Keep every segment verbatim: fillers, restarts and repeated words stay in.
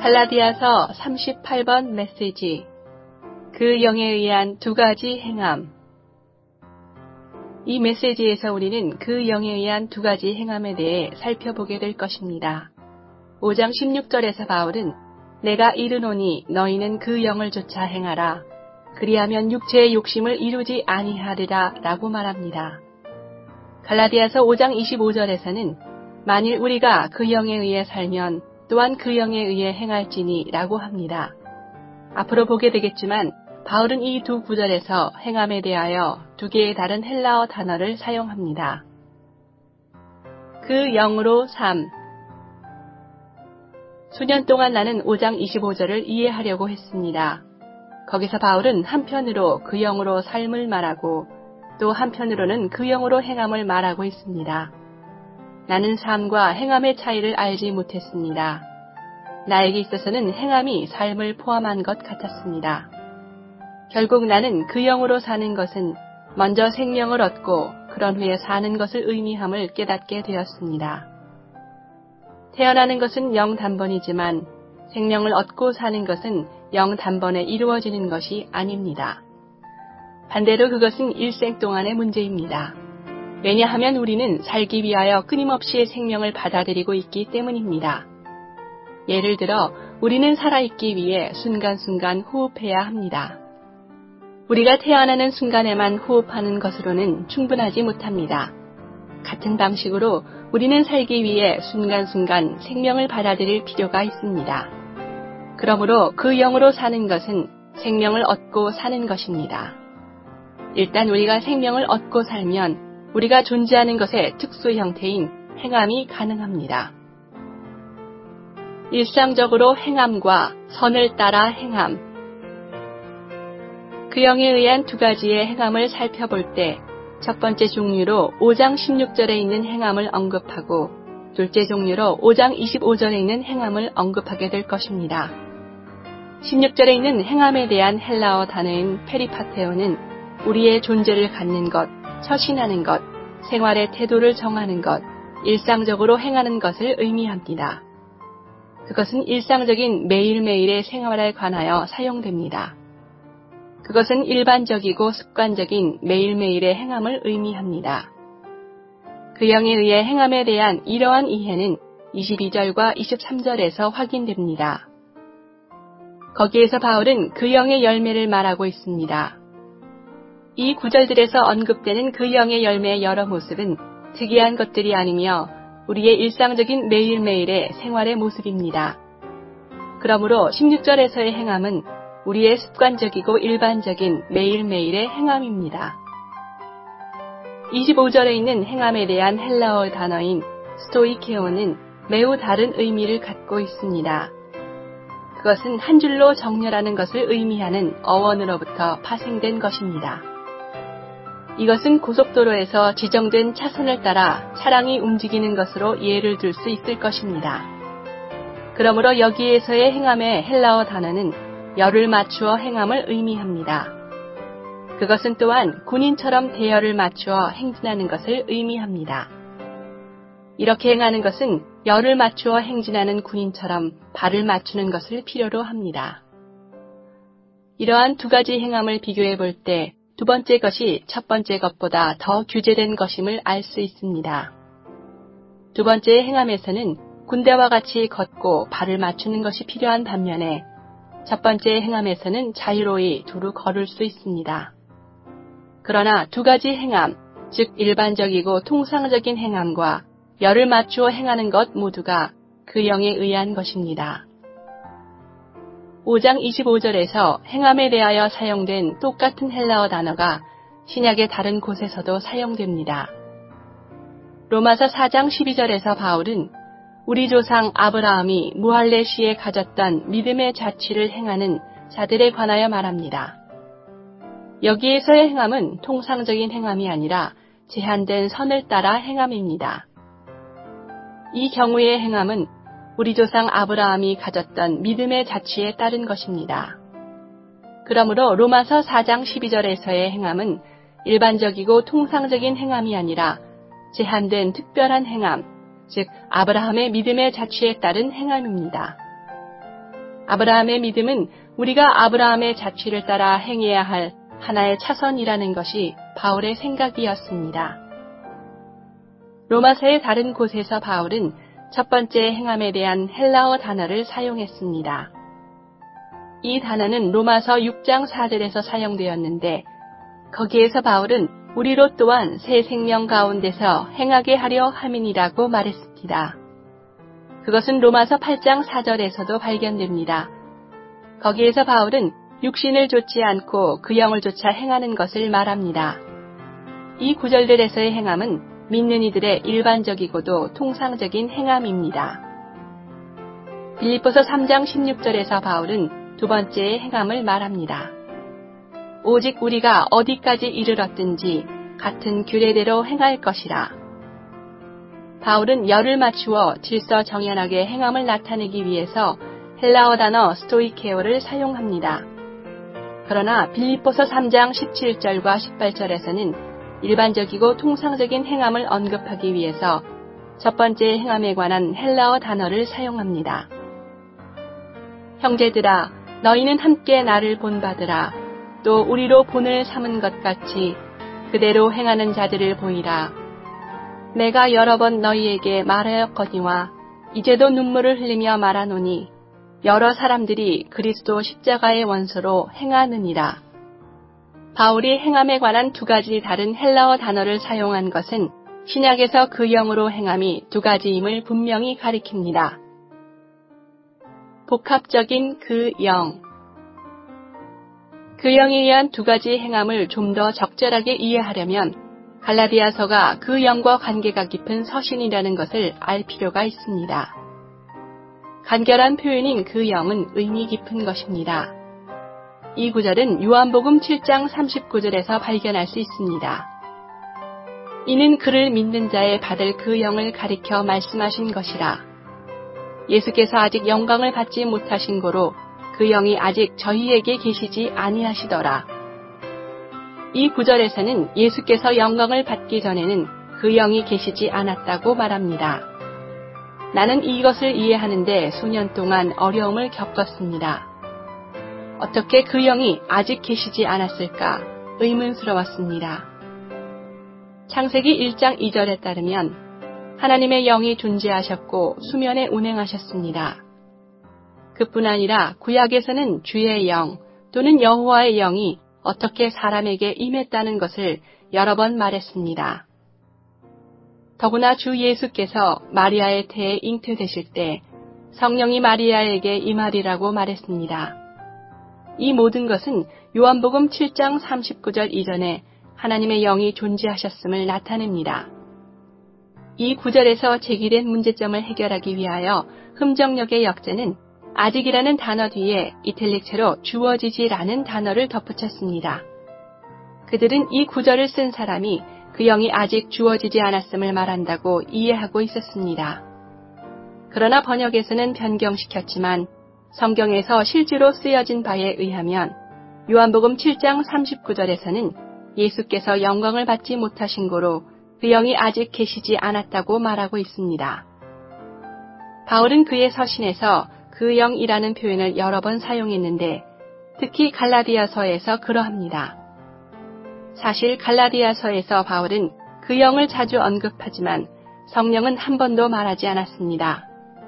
갈라디아서 삼십팔 번 메시지. 그 영에 의한 두 가지 행함. 이 메시지에서 우리는 그 영에 의한 두 가지 행함에 대해 살펴보게 될 것입니다. 오 장 십육 절에서 바울은 내가 이르노니 너희는 그 영을 조차 행하라. 그리하면 육체의 욕심을 이루지 아니하리라 라고 말합니다. 갈라디아서 오 장 이십오 절에서는 만일 우리가 그 영에 의해 살면 또한 그 영에 의해 행할지니 라고 합니다. 앞으로 보게 되겠지만 바울은 이 두 구절에서 행함에 대하여 두 개의 다른 헬라어 단어를 사용합니다. 그 영으로 삶. 수년 동안 나는 오 장 이십오 절을 이해하려고 했습니다. 거기서 바울은 한편으로 그 영으로 삶을 말하고 또 한편으로는 그 영으로 행함을 말하고 있습니다. 나는 삶과 행함의 차이를 알지 못했습니다. 나에게 있어서는 행함이 삶을 포함한 것 같았습니다. 결국 나는 그 영으로 사는 것은 먼저 생명을 얻고 그런 후에 사는 것을 의미함을 깨닫게 되었습니다. 태어나는 것은 영 단번이지만 생명을 얻고 사는 것은 영 단번에 이루어지는 것이 아닙니다. 반대로 그것은 일생 동안의 문제입니다. 왜냐하면 우리는 살기 위하여 끊임없이 생명을 받아들이고 있기 때문입니다. 예를 들어 우리는 살아있기 위해 순간순간 호흡해야 합니다. 우리가 태어나는 순간에만 호흡하는 것으로는 충분하지 못합니다. 같은 방식으로 우리는 살기 위해 순간순간 생명을 받아들일 필요가 있습니다. 그러므로 그 영으로 사는 것은 생명을 얻고 사는 것입니다. 일단 우리가 생명을 얻고 살면 우리가 존재하는 것의 특수 형태인 행함이 가능합니다. 일상적으로 행함과 선을 따라 행함. 그 영에 의한 두 가지의 행함을 살펴볼 때 첫 번째 종류로 오 장 십육 절에 있는 행함을 언급하고 둘째 종류로 오 장 이십오 절에 있는 행함을 언급하게 될 것입니다. 십육 절에 있는 행함에 대한 헬라어 단어인 페리파테오는 우리의 존재를 갖는 것, 처신하는 것, 생활의 태도를 정하는 것, 일상적으로 행하는 것을 의미합니다. 그것은 일상적인 매일매일의 생활에 관하여 사용됩니다. 그것은 일반적이고 습관적인 매일매일의 행함을 의미합니다. 그 영에 의해 행함에 대한 이러한 이해는 이십이 절과 이십삼 절에서 확인됩니다. 거기에서 바울은 그 영의 열매를 말하고 있습니다. 이 구절들에서 언급되는 그 영의 열매의 여러 모습은 특이한 것들이 아니며 우리의 일상적인 매일매일의 생활의 모습입니다. 그러므로 십육 절에서의 행함은 우리의 습관적이고 일반적인 매일매일의 행함입니다. 이십오 절에 있는 행함에 대한 헬라어 단어인 스토이케오는 매우 다른 의미를 갖고 있습니다. 그것은 한 줄로 정렬하는 것을 의미하는 어원으로부터 파생된 것입니다. 이것은 고속도로에서 지정된 차선을 따라 차량이 움직이는 것으로 예를 들 수 있을 것입니다. 그러므로 여기에서의 행함의 헬라어 단어는 열을 맞추어 행함을 의미합니다. 그것은 또한 군인처럼 대열을 맞추어 행진하는 것을 의미합니다. 이렇게 행하는 것은 열을 맞추어 행진하는 군인처럼 발을 맞추는 것을 필요로 합니다. 이러한 두 가지 행함을 비교해 볼 때 두 번째 것이 첫 번째 것보다 더 규제된 것임을 알 수 있습니다. 두 번째의 행함에서는 군대와 같이 걷고 발을 맞추는 것이 필요한 반면에 첫 번째의 행함에서는 자유로이 두루 걸을 수 있습니다. 그러나 두 가지 행함, 즉 일반적이고 통상적인 행함과 열을 맞추어 행하는 것 모두가 그 영에 의한 것입니다. 오 장 이십오 절에서 행함에 대하여 사용된 똑같은 헬라어 단어가 신약의 다른 곳에서도 사용됩니다. 로마서 사 장 십이 절에서 바울은 우리 조상 아브라함이 무할레시에 가졌던 믿음의 자취를 행하는 자들에 관하여 말합니다. 여기에서의 행함은 통상적인 행함이 아니라 제한된 선을 따라 행함입니다. 이 경우의 행함은 우리 조상 아브라함이 가졌던 믿음의 자취에 따른 것입니다. 그러므로 로마서 사 장 십이 절에서의 행함은 일반적이고 통상적인 행함이 아니라 제한된 특별한 행함, 즉 아브라함의 믿음의 자취에 따른 행함입니다. 아브라함의 믿음은 우리가 아브라함의 자취를 따라 행해야 할 하나의 차선이라는 것이 바울의 생각이었습니다. 로마서의 다른 곳에서 바울은 첫 번째 행함에 대한 헬라어 단어를 사용했습니다. 이 단어는 로마서 육 장 사 절에서 사용되었는데 거기에서 바울은 우리로 또한 새 생명 가운데서 행하게 하려 함이니라고 말했습니다. 그것은 로마서 팔 장 사 절에서도 발견됩니다. 거기에서 바울은 육신을 좇지 않고 그 영을 좇아 행하는 것을 말합니다. 이 구절들에서의 행함은 믿는 이들의 일반적이고도 통상적인 행함입니다. 빌립보서 삼 장 십육 절에서 바울은 두 번째의 행함을 말합니다. 오직 우리가 어디까지 이르렀든지 같은 규례대로 행할 것이라. 바울은 열을 맞추어 질서 정연하게 행함을 나타내기 위해서 헬라어 단어 스토이케오를 사용합니다. 그러나 빌립보서 삼 장 십칠 절과 십팔 절에서는 일반적이고 통상적인 행함을 언급하기 위해서 첫 번째 행함에 관한 헬라어 단어를 사용합니다. 형제들아, 너희는 함께 나를 본받으라. 또 우리로 본을 삼은 것 같이 그대로 행하는 자들을 보이라. 내가 여러 번 너희에게 말하였거니와 이제도 눈물을 흘리며 말하노니 여러 사람들이 그리스도 십자가의 원소로 행하느니라. 바울이 행함에 관한 두 가지 다른 헬라어 단어를 사용한 것은 신약에서 그 영으로 행함이 두 가지임을 분명히 가리킵니다. 복합적인 그 영. 그 영에 의한 두 가지 행함을 좀 더 적절하게 이해하려면 갈라디아서가 그 영과 관계가 깊은 서신이라는 것을 알 필요가 있습니다. 간결한 표현인 그 영은 의미 깊은 것입니다. 이 구절은 요한복음 칠 장 삼십구 절에서 발견할 수 있습니다. 이는 그를 믿는 자의 받을 그 영을 가리켜 말씀하신 것이라. 예수께서 아직 영광을 받지 못하신 고로 그 영이 아직 저희에게 계시지 아니하시더라. 이 구절에서는 예수께서 영광을 받기 전에는 그 영이 계시지 않았다고 말합니다. 나는 이것을 이해하는데 수년 동안 어려움을 겪었습니다. 어떻게 그 영이 아직 계시지 않았을까 의문스러웠습니다. 창세기 일 장 이 절에 따르면 하나님의 영이 존재하셨고 수면에 운행하셨습니다. 그뿐 아니라 구약에서는 주의 영 또는 여호와의 영이 어떻게 사람에게 임했다는 것을 여러 번 말했습니다. 더구나 주 예수께서 마리아의 태에 잉태되실 때 성령이 마리아에게 임하리라고 말했습니다. 이 모든 것은 요한복음 칠 장 삼십구 절 이전에 하나님의 영이 존재하셨음을 나타냅니다. 이 구절에서 제기된 문제점을 해결하기 위하여 흠정역의 역자는 아직이라는 단어 뒤에 이탈릭체로 주어지지라는 단어를 덧붙였습니다. 그들은 이 구절을 쓴 사람이 그 영이 아직 주어지지 않았음을 말한다고 이해하고 있었습니다. 그러나 번역에서는 변경시켰지만 성경에서 실제로 쓰여진 바에 의하면 요한복음 칠 장 삼십구 절에서는 예수께서 영광을 받지 못하신 고로 그 영이 아직 계시지 않았다고 말하고 있습니다. 바울은 그의 서신에서 그 영이라는 표현을 여러 번 사용했는데 특히 갈라디아서에서 그러합니다. 사실 갈라디아서에서 바울은 그 영을 자주 언급하지만 성령은 한 번도 말하지 않았습니다.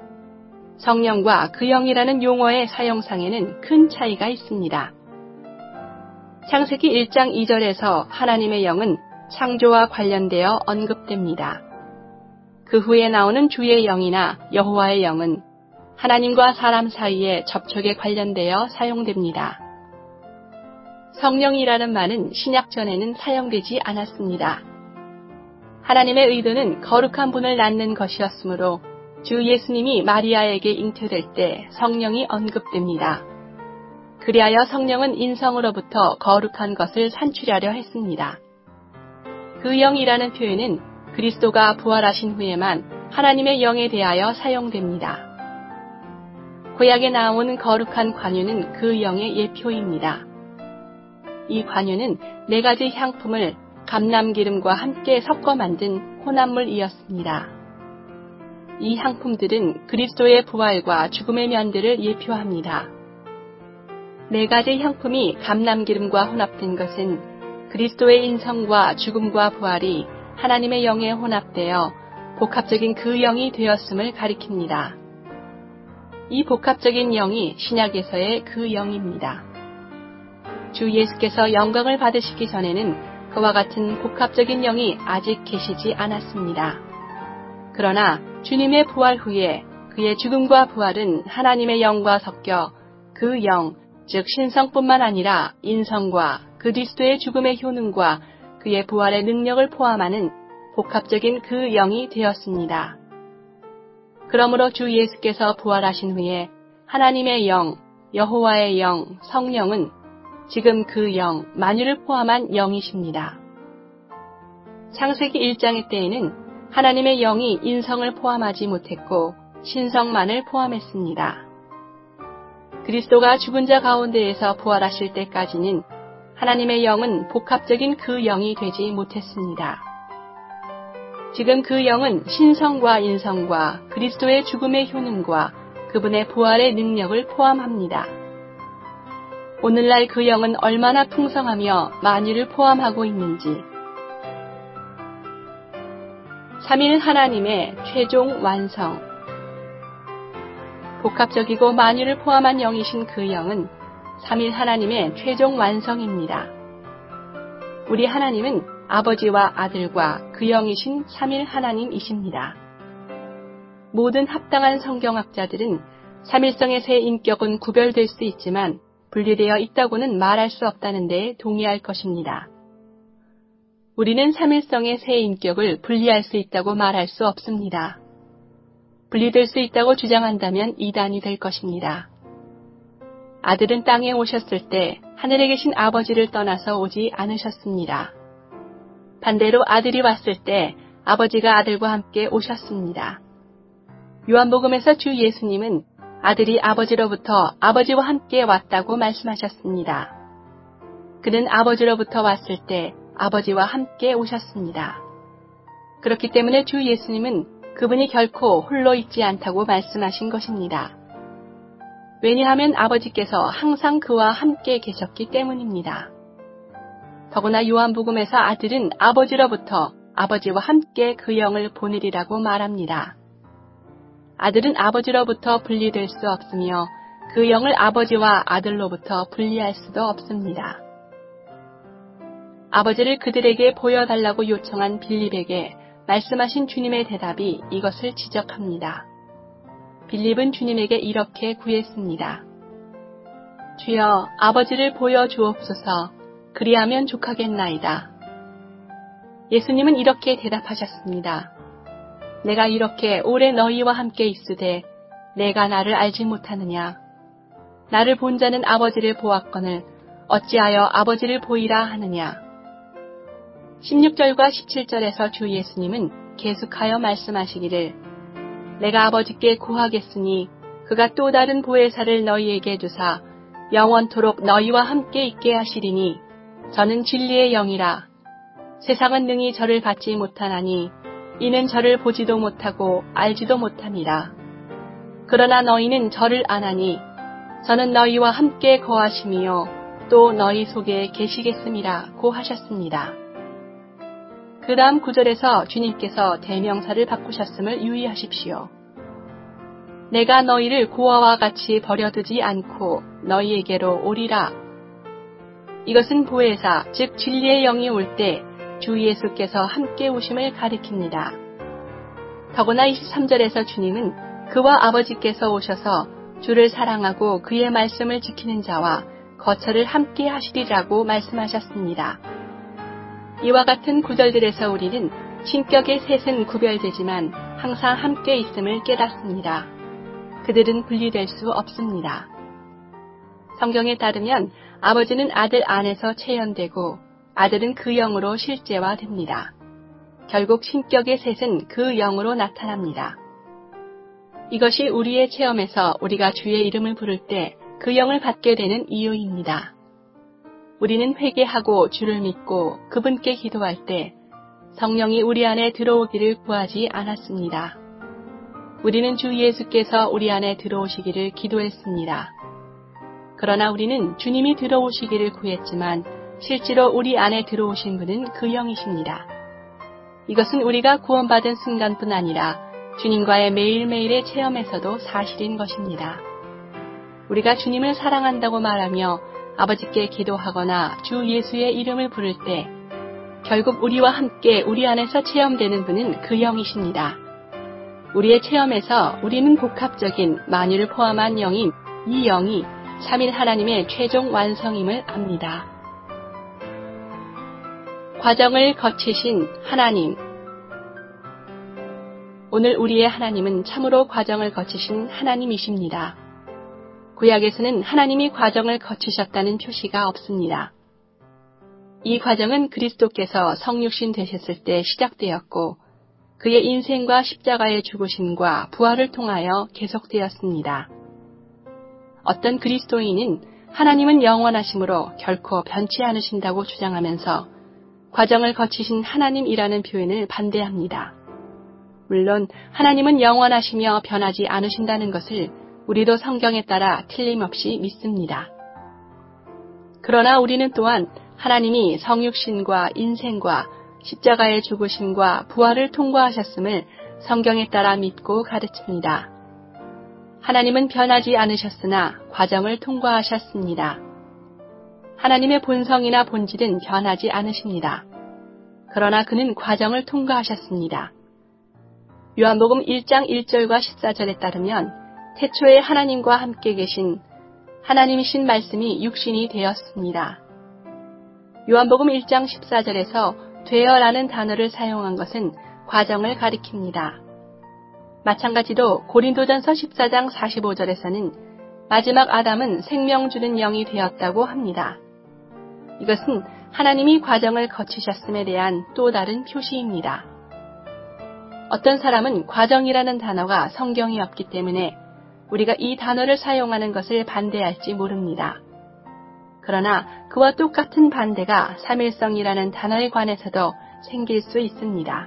성령과 그 영이라는 용어의 사용상에는 큰 차이가 있습니다. 창세기 일 장 이 절에서 하나님의 영은 창조와 관련되어 언급됩니다. 그 후에 나오는 주의 영이나 여호와의 영은 하나님과 사람 사이의 접촉에 관련되어 사용됩니다. 성령이라는 말은 신약 전에는 사용되지 않았습니다. 하나님의 의도는 거룩한 분을 낳는 것이었으므로 주 예수님이 마리아에게 잉태될 때 성령이 언급됩니다. 그리하여 성령은 인성으로부터 거룩한 것을 산출하려 했습니다. 그 영이라는 표현은 그리스도가 부활하신 후에만 하나님의 영에 대하여 사용됩니다. 구약에 나온 거룩한 관유는 그 영의 예표입니다. 이 관유는 네 가지 향품을 감람기름과 함께 섞어 만든 혼합물이었습니다. 이 향품들은 그리스도의 부활과 죽음의 면들을 예표합니다. 네 가지 향품이 감람기름과 혼합된 것은 그리스도의 인성과 죽음과 부활이 하나님의 영에 혼합되어 복합적인 그 영이 되었음을 가리킵니다. 이 복합적인 영이 신약에서의 그 영입니다. 주 예수께서 영광을 받으시기 전에는 그와 같은 복합적인 영이 아직 계시지 않았습니다. 그러나 주님의 부활 후에 그의 죽음과 부활은 하나님의 영과 섞여 그 영, 즉 신성뿐만 아니라 인성과 그리스도의 죽음의 효능과 그의 부활의 능력을 포함하는 복합적인 그 영이 되었습니다. 그러므로 주 예수께서 부활하신 후에 하나님의 영, 여호와의 영, 성령은 지금 그 영, 만유를 포함한 영이십니다. 창세기 일 장의 때에는 하나님의 영이 인성을 포함하지 못했고 신성만을 포함했습니다. 그리스도가 죽은 자 가운데에서 부활하실 때까지는 하나님의 영은 복합적인 그 영이 되지 못했습니다. 지금 그 영은 신성과 인성과 그리스도의 죽음의 효능과 그분의 부활의 능력을 포함합니다. 오늘날 그 영은 얼마나 풍성하며 만유를 포함하고 있는지. 삼일 하나님의 최종 완성. 복합적이고 만유를 포함한 영이신 그 영은 삼일 하나님의 최종 완성입니다. 우리 하나님은 아버지와 아들과 그 영이신 삼일 하나님이십니다. 모든 합당한 성경학자들은 삼일성의 세 인격은 구별될 수 있지만 분리되어 있다고는 말할 수 없다는 데 동의할 것입니다. 우리는 삼일성의 세 인격을 분리할 수 있다고 말할 수 없습니다. 분리될 수 있다고 주장한다면 이단이 될 것입니다. 아들은 땅에 오셨을 때 하늘에 계신 아버지를 떠나서 오지 않으셨습니다. 반대로 아들이 왔을 때 아버지가 아들과 함께 오셨습니다. 요한복음에서 주 예수님은 아들이 아버지로부터 아버지와 함께 왔다고 말씀하셨습니다. 그는 아버지로부터 왔을 때 아버지와 함께 오셨습니다. 그렇기 때문에 주 예수님은 그분이 결코 홀로 있지 않다고 말씀하신 것입니다. 왜냐하면 아버지께서 항상 그와 함께 계셨기 때문입니다. 더구나 요한복음에서 아들은 아버지로부터 아버지와 함께 그 영을 보내리라고 말합니다. 아들은 아버지로부터 분리될 수 없으며 그 영을 아버지와 아들로부터 분리할 수도 없습니다. 아버지를 그들에게 보여달라고 요청한 빌립에게 말씀하신 주님의 대답이 이것을 지적합니다. 빌립은 주님에게 이렇게 구했습니다. 주여, 아버지를 보여주옵소서. 그리하면 족하겠나이다. 예수님은 이렇게 대답하셨습니다. 내가 이렇게 오래 너희와 함께 있으되 내가 나를 알지 못하느냐. 나를 본 자는 아버지를 보았거늘 어찌하여 아버지를 보이라 하느냐. 십육 절과 십칠 절에서 주 예수님은 계속하여 말씀하시기를 내가 아버지께 구하겠으니 그가 또 다른 보혜사를 너희에게 주사 영원토록 너희와 함께 있게 하시리니 저는 진리의 영이라. 세상은 능히 저를 받지 못하나니 이는 저를 보지도 못하고 알지도 못함이라. 그러나 너희는 저를 아나니 저는 너희와 함께 거하심이요 또 너희 속에 계시겠음이라고 하셨습니다. 그 다음 구절에서 주님께서 대명사를 바꾸셨음을 유의하십시오. 내가 너희를 고아와 같이 버려두지 않고 너희에게로 오리라. 이것은 보혜사, 즉 진리의 영이 올 때 주 예수께서 함께 오심을 가리킵니다. 더구나 이십삼 절에서 주님은 그와 아버지께서 오셔서 주를 사랑하고 그의 말씀을 지키는 자와 거처를 함께 하시리라고 말씀하셨습니다. 이와 같은 구절들에서 우리는 신격의 셋은 구별되지만 항상 함께 있음을 깨닫습니다. 그들은 분리될 수 없습니다. 성경에 따르면 아버지는 아들 안에서 체현되고 아들은 그 영으로 실제화됩니다. 결국 신격의 셋은 그 영으로 나타납니다. 이것이 우리의 체험에서 우리가 주의 이름을 부를 때 그 영을 받게 되는 이유입니다. 우리는 회개하고 주를 믿고 그분께 기도할 때 성령이 우리 안에 들어오기를 구하지 않았습니다. 우리는 주 예수께서 우리 안에 들어오시기를 기도했습니다. 그러나 우리는 주님이 들어오시기를 구했지만 실제로 우리 안에 들어오신 분은 그 영이십니다. 이것은 우리가 구원받은 순간뿐 아니라 주님과의 매일매일의 체험에서도 사실인 것입니다. 우리가 주님을 사랑한다고 말하며 아버지께 기도하거나 주 예수의 이름을 부를 때 결국 우리와 함께 우리 안에서 체험되는 분은 그 영이십니다. 우리의 체험에서 우리는 복합적인 만유를 포함한 영인 이 영이 삼일 하나님의 최종 완성임을 압니다. 과정을 거치신 하나님. 오늘 우리의 하나님은 참으로 과정을 거치신 하나님이십니다. 구약에서는 하나님이 과정을 거치셨다는 표시가 없습니다. 이 과정은 그리스도께서 성육신 되셨을 때 시작되었고 그의 인생과 십자가의 죽으심과 부활을 통하여 계속되었습니다. 어떤 그리스도인은 하나님은 영원하심으로 결코 변치 않으신다고 주장하면서 과정을 거치신 하나님이라는 표현을 반대합니다. 물론 하나님은 영원하시며 변하지 않으신다는 것을 우리도 성경에 따라 틀림없이 믿습니다. 그러나 우리는 또한 하나님이 성육신과 인생과 십자가의 죽으심과 부활을 통과하셨음을 성경에 따라 믿고 가르칩니다. 하나님은 변하지 않으셨으나 과정을 통과하셨습니다. 하나님의 본성이나 본질은 변하지 않으십니다. 그러나 그는 과정을 통과하셨습니다. 요한복음 일 장 일 절과 십사 절에 따르면 태초에 하나님과 함께 계신 하나님이신 말씀이 육신이 되었습니다. 요한복음 일 장 십사 절에서 되어라는 단어를 사용한 것은 과정을 가리킵니다. 마찬가지로 고린도전서 십사 장 사십오 절에서는 마지막 아담은 생명 주는 영이 되었다고 합니다. 이것은 하나님이 과정을 거치셨음에 대한 또 다른 표시입니다. 어떤 사람은 과정이라는 단어가 성경에 없기 때문에 우리가 이 단어를 사용하는 것을 반대할지 모릅니다. 그러나 그와 똑같은 반대가 삼일성이라는 단어에 관해서도 생길 수 있습니다.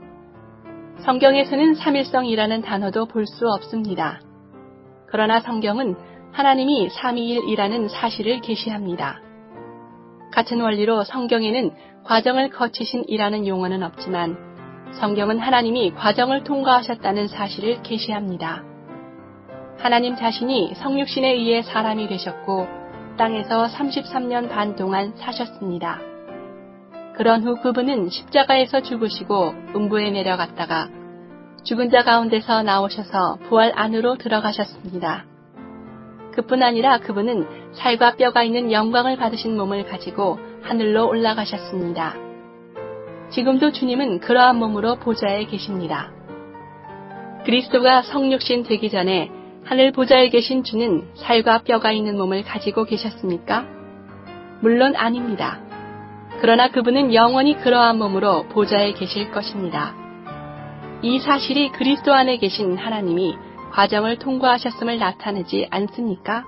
성경에서는 삼일성이라는 단어도 볼 수 없습니다. 그러나 성경은 하나님이 삼위일이라는 사실을 계시합니다. 같은 원리로 성경에는 과정을 거치신 이라는 용어는 없지만 성경은 하나님이 과정을 통과하셨다는 사실을 계시합니다. 하나님 자신이 성육신에 의해 사람이 되셨고 땅에서 삼십삼 년 반 동안 사셨습니다. 그런 후 그분은 십자가에서 죽으시고 음부에 내려갔다가 죽은 자 가운데서 나오셔서 부활 안으로 들어가셨습니다. 그뿐 아니라 그분은 살과 뼈가 있는 영광을 받으신 몸을 가지고 하늘로 올라가셨습니다. 지금도 주님은 그러한 몸으로 보좌에 계십니다. 그리스도가 성육신 되기 전에 하늘 보좌에 계신 주는 살과 뼈가 있는 몸을 가지고 계셨습니까? 물론 아닙니다. 그러나 그분은 영원히 그러한 몸으로 보좌에 계실 것입니다. 이 사실이 그리스도 안에 계신 하나님이 과정을 통과하셨음을 나타내지 않습니까?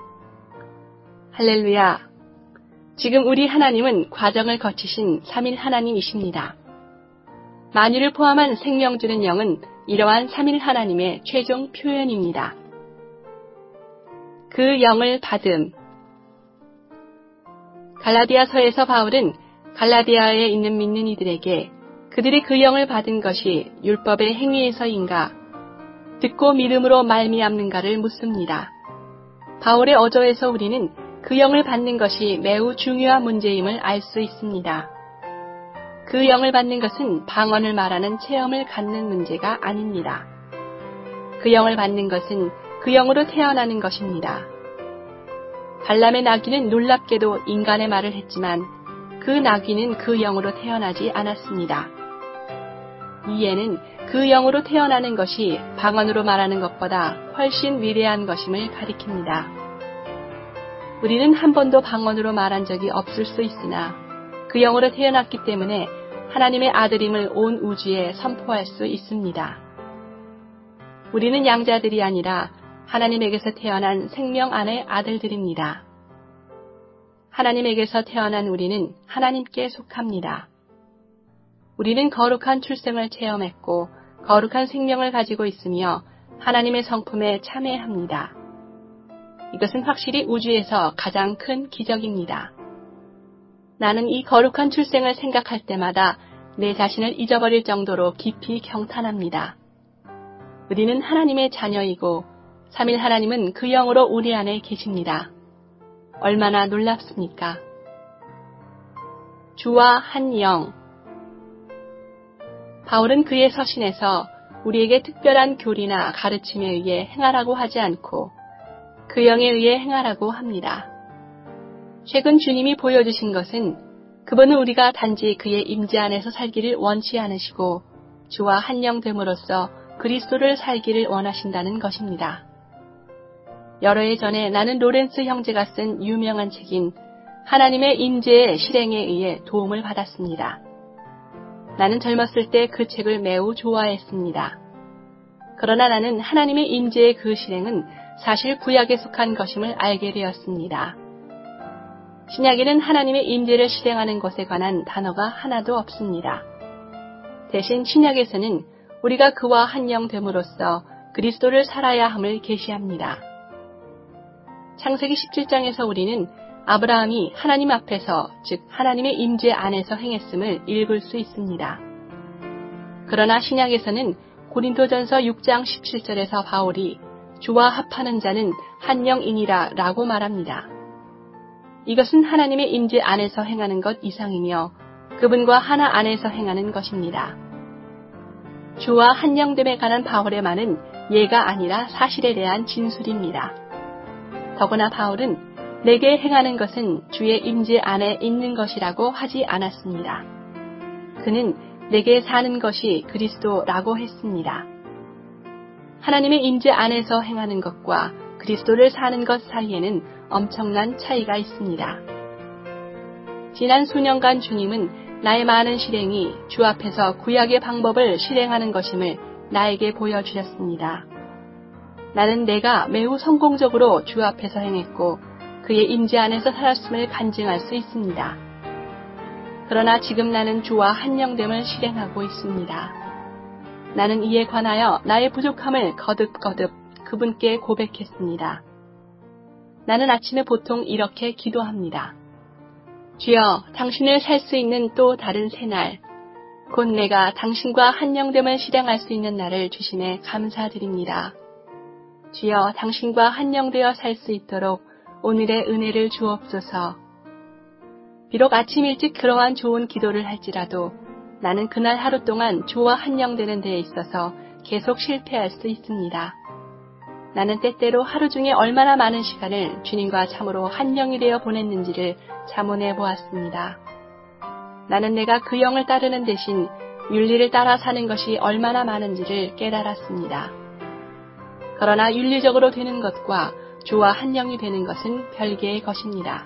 할렐루야! 지금 우리 하나님은 과정을 거치신 삼일 하나님이십니다. 만유를 포함한 생명 주는 영은 이러한 삼일 하나님의 최종 표현입니다. 그 영을 받음. 갈라디아서에서 바울은 갈라디아에 있는 믿는 이들에게 그들이 그 영을 받은 것이 율법의 행위에서인가 듣고 믿음으로 말미암는가를 묻습니다. 바울의 어조에서 우리는 그 영을 받는 것이 매우 중요한 문제임을 알 수 있습니다. 그 영을 받는 것은 방언을 말하는 체험을 갖는 문제가 아닙니다. 그 영을 받는 것은 그 영으로 태어나는 것입니다. 발람의 나귀는 놀랍게도 인간의 말을 했지만 그 나귀는 그 영으로 태어나지 않았습니다. 이에는 그 영으로 태어나는 것이 방언으로 말하는 것보다 훨씬 위대한 것임을 가리킵니다. 우리는 한 번도 방언으로 말한 적이 없을 수 있으나 그 영으로 태어났기 때문에 하나님의 아들임을 온 우주에 선포할 수 있습니다. 우리는 양자들이 아니라 하나님에게서 태어난 생명 안의 아들들입니다. 하나님에게서 태어난 우리는 하나님께 속합니다. 우리는 거룩한 출생을 체험했고 거룩한 생명을 가지고 있으며 하나님의 성품에 참회합니다. 이것은 확실히 우주에서 가장 큰 기적입니다. 나는 이 거룩한 출생을 생각할 때마다 내 자신을 잊어버릴 정도로 깊이 경탄합니다. 우리는 하나님의 자녀이고 삼일 하나님은 그 영으로 우리 안에 계십니다. 얼마나 놀랍습니까? 주와 한 영. 바울은 그의 서신에서 우리에게 특별한 교리나 가르침에 의해 행하라고 하지 않고 그 영에 의해 행하라고 합니다. 최근 주님이 보여주신 것은 그분은 우리가 단지 그의 임재 안에서 살기를 원치 않으시고 주와 한 영 됨으로써 그리스도를 살기를 원하신다는 것입니다. 여러 해 전에 나는 로렌스 형제가 쓴 유명한 책인 하나님의 임재의 실행에 의해 도움을 받았습니다. 나는 젊었을 때 그 책을 매우 좋아했습니다. 그러나 나는 하나님의 임재의 그 실행은 사실 구약에 속한 것임을 알게 되었습니다. 신약에는 하나님의 임재를 실행하는 것에 관한 단어가 하나도 없습니다. 대신 신약에서는 우리가 그와 한 영 됨으로써 그리스도를 살아야 함을 계시합니다. 창세기 십칠 장에서 우리는 아브라함이 하나님 앞에서, 즉 하나님의 임재 안에서 행했음을 읽을 수 있습니다. 그러나 신약에서는 고린도전서 육 장 십칠 절에서 바울이 주와 합하는 자는 한 영이니라 라고 말합니다. 이것은 하나님의 임재 안에서 행하는 것 이상이며 그분과 하나 안에서 행하는 것입니다. 주와 한 영됨에 관한 바울의 말은 예가 아니라 사실에 대한 진술입니다. 더구나 바울은 내게 행하는 것은 주의 임재 안에 있는 것이라고 하지 않았습니다. 그는 내게 사는 것이 그리스도라고 했습니다. 하나님의 임재 안에서 행하는 것과 그리스도를 사는 것 사이에는 엄청난 차이가 있습니다. 지난 수년간 주님은 나의 많은 실행이 주 앞에서 구약의 방법을 실행하는 것임을 나에게 보여주셨습니다. 나는 내가 매우 성공적으로 주 앞에서 행했고 그의 임재 안에서 살았음을 간증할 수 있습니다. 그러나 지금 나는 주와 한 영됨을 실행하고 있습니다. 나는 이에 관하여 나의 부족함을 거듭거듭 그분께 고백했습니다. 나는 아침에 보통 이렇게 기도합니다. 주여, 당신을 살 수 있는 또 다른 새날, 곧 내가 당신과 한 영됨을 실행할 수 있는 날을 주심에 감사드립니다. 주여, 당신과 한 영되어 살 수 있도록 오늘의 은혜를 주옵소서. 비록 아침 일찍 그러한 좋은 기도를 할지라도 나는 그날 하루 동안 주와 한 영되는 데에 있어서 계속 실패할 수 있습니다. 나는 때때로 하루 중에 얼마나 많은 시간을 주님과 참으로 한 영이 되어 보냈는지를 자문해 보았습니다. 나는 내가 그 영을 따르는 대신 윤리를 따라 사는 것이 얼마나 많은지를 깨달았습니다. 그러나 윤리적으로 되는 것과 주와 한 영이 되는 것은 별개의 것입니다.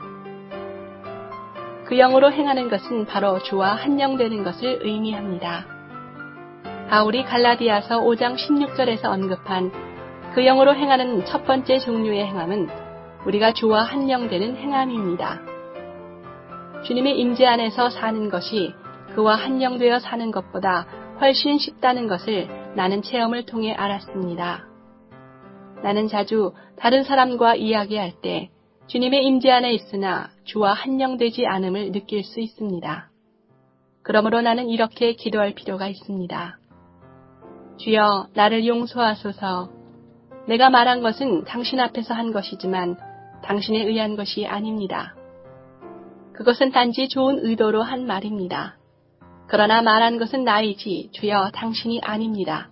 그 영으로 행하는 것은 바로 주와 한 영 되는 것을 의미합니다. 바울이 갈라디아서 오 장 십육 절에서 언급한 그 영으로 행하는 첫 번째 종류의 행함은 우리가 주와 한 영 되는 행함입니다. 주님의 임재 안에서 사는 것이 그와 한 영 되어 사는 것보다 훨씬 쉽다는 것을 나는 체험을 통해 알았습니다. 나는 자주 다른 사람과 이야기할 때 주님의 임재 안에 있으나 주와 한 영 되지 않음을 느낄 수 있습니다. 그러므로 나는 이렇게 기도할 필요가 있습니다. 주여, 나를 용서하소서. 내가 말한 것은 당신 앞에서 한 것이지만 당신에 의한 것이 아닙니다. 그것은 단지 좋은 의도로 한 말입니다. 그러나 말한 것은 나이지 주여 당신이 아닙니다.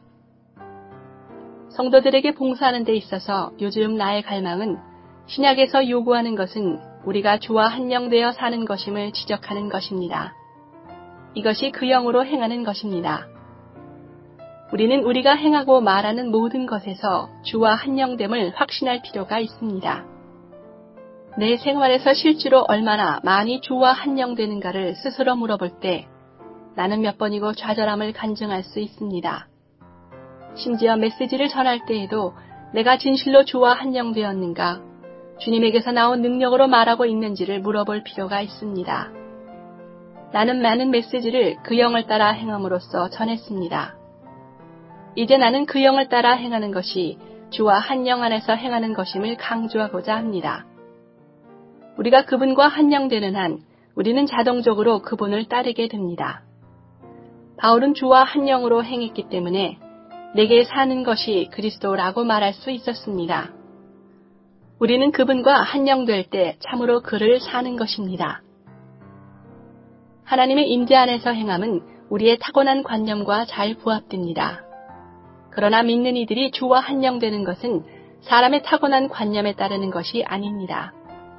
성도들에게 봉사하는 데 있어서 요즘 나의 갈망은 신약에서 요구하는 것은 우리가 주와 한 영 되어 사는 것임을 지적하는 것입니다. 이것이 그 영으로 행하는 것입니다. 우리는 우리가 행하고 말하는 모든 것에서 주와 한 영됨을 확신할 필요가 있습니다. 내 생활에서 실제로 얼마나 많이 주와 한 영되는가를 스스로 물어볼 때 나는 몇 번이고 좌절함을 간증할 수 있습니다. 심지어 메시지를 전할 때에도 내가 진실로 주와 한 영되었는가, 주님에게서 나온 능력으로 말하고 있는지를 물어볼 필요가 있습니다. 나는 많은 메시지를 그 영을 따라 행함으로써 전했습니다. 이제 나는 그 영을 따라 행하는 것이 주와 한 영 안에서 행하는 것임을 강조하고자 합니다. 우리가 그분과 한 영 되는 한 우리는 자동적으로 그분을 따르게 됩니다. 바울은 주와 한 영으로 행했기 때문에 내게 사는 것이 그리스도라고 말할 수 있었습니다. 우리는 그분과 한 영 될 때 참으로 그를 사는 것입니다. 하나님의 임재 안에서 행함은 우리의 타고난 관념과 잘 부합됩니다. 그러나 믿는 이들이 주와 한 영 되는 것은 사람의 타고난 관념에 따르는 것이 아닙니다.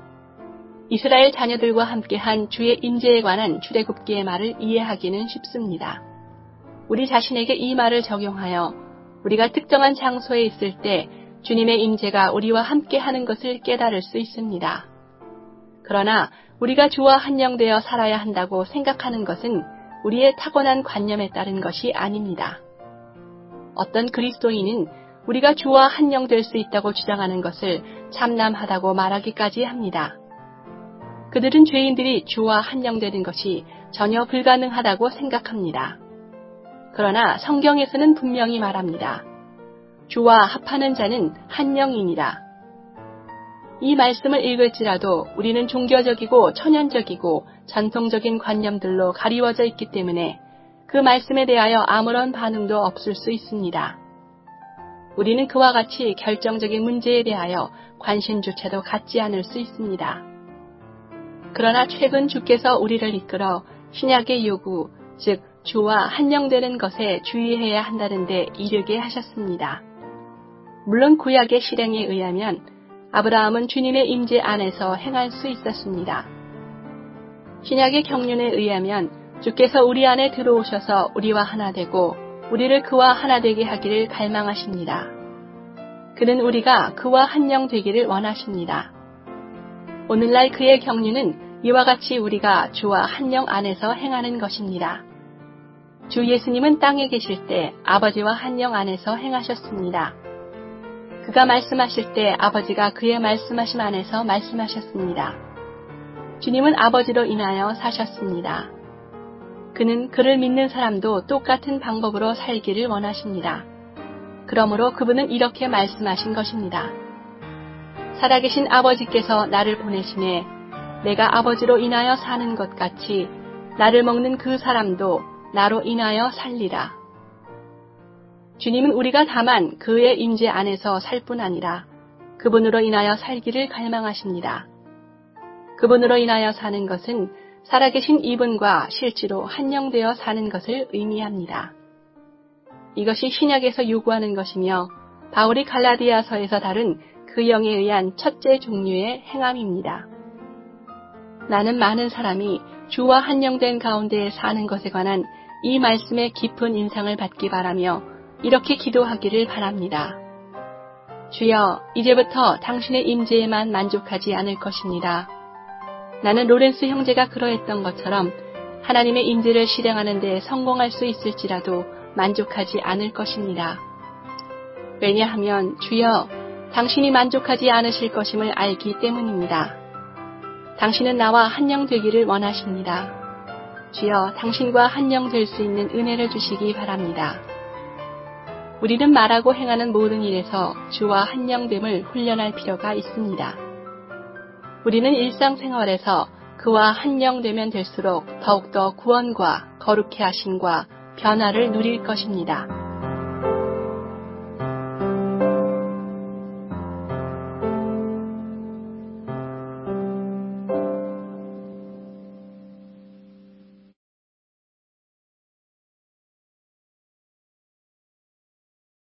이스라엘 자녀들과 함께한 주의 임재에 관한 출애굽기의 말을 이해하기는 쉽습니다. 우리 자신에게 이 말을 적용하여 우리가 특정한 장소에 있을 때 주님의 임재가 우리와 함께하는 것을 깨달을 수 있습니다. 그러나 우리가 주와 한 영 되어 살아야 한다고 생각하는 것은 우리의 타고난 관념에 따른 것이 아닙니다. 어떤 그리스도인은 우리가 주와 한 영 될 수 있다고 주장하는 것을 참남하다고 말하기까지 합니다. 그들은 죄인들이 주와 한 영 되는 것이 전혀 불가능하다고 생각합니다. 그러나 성경에서는 분명히 말합니다. 주와 합하는 자는 한 영이니라. 이 말씀을 읽을지라도 우리는 종교적이고 천연적이고 전통적인 관념들로 가리워져 있기 때문에 그 말씀에 대하여 아무런 반응도 없을 수 있습니다. 우리는 그와 같이 결정적인 문제에 대하여 관심조차도 갖지 않을 수 있습니다. 그러나 최근 주께서 우리를 이끌어 신약의 요구, 즉 주와 한 영 되는 것에 주의해야 한다는 데 이르게 하셨습니다. 물론 구약의 실행에 의하면 아브라함은 주님의 임재 안에서 행할 수 있었습니다. 신약의 경륜에 의하면 주께서 우리 안에 들어오셔서 우리와 하나 되고 우리를 그와 하나 되게 하기를 갈망하십니다. 그는 우리가 그와 한 영 되기를 원하십니다. 오늘날 그의 경륜은 이와 같이 우리가 주와 한 영 안에서 행하는 것입니다. 주 예수님은 땅에 계실 때 아버지와 한 영 안에서 행하셨습니다. 그가 말씀하실 때 아버지가 그의 말씀하심 안에서 말씀하셨습니다. 주님은 아버지로 인하여 사셨습니다. 그는 그를 믿는 사람도 똑같은 방법으로 살기를 원하십니다. 그러므로 그분은 이렇게 말씀하신 것입니다. 살아계신 아버지께서 나를 보내심에 내가 아버지로 인하여 사는 것 같이 나를 먹는 그 사람도 나로 인하여 살리라. 주님은 우리가 다만 그의 임재 안에서 살 뿐 아니라 그분으로 인하여 살기를 갈망하십니다. 그분으로 인하여 사는 것은 살아계신 이분과 실제로 한 영 되어 사는 것을 의미합니다. 이것이 신약에서 요구하는 것이며 바울이 갈라디아서에서 다룬 그 영에 의한 첫째 종류의 행함입니다. 나는 많은 사람이 주와 한 영 된 가운데 사는 것에 관한 이 말씀의 깊은 인상을 받기 바라며 이렇게 기도하기를 바랍니다. 주여, 이제부터 당신의 임재에만 만족하지 않을 것입니다. 나는 로렌스 형제가 그러했던 것처럼 하나님의 임재를 실행하는 데 성공할 수 있을지라도 만족하지 않을 것입니다. 왜냐하면 주여, 당신이 만족하지 않으실 것임을 알기 때문입니다. 당신은 나와 한 영 되기를 원하십니다. 주여, 당신과 한 영 될 수 있는 은혜를 주시기 바랍니다. 우리는 말하고 행하는 모든 일에서 주와 한 영 됨을 훈련할 필요가 있습니다. 우리는 일상생활에서 그와 한 영 되면 될수록 더욱더 구원과 거룩해 하심과 변화를 누릴 것입니다.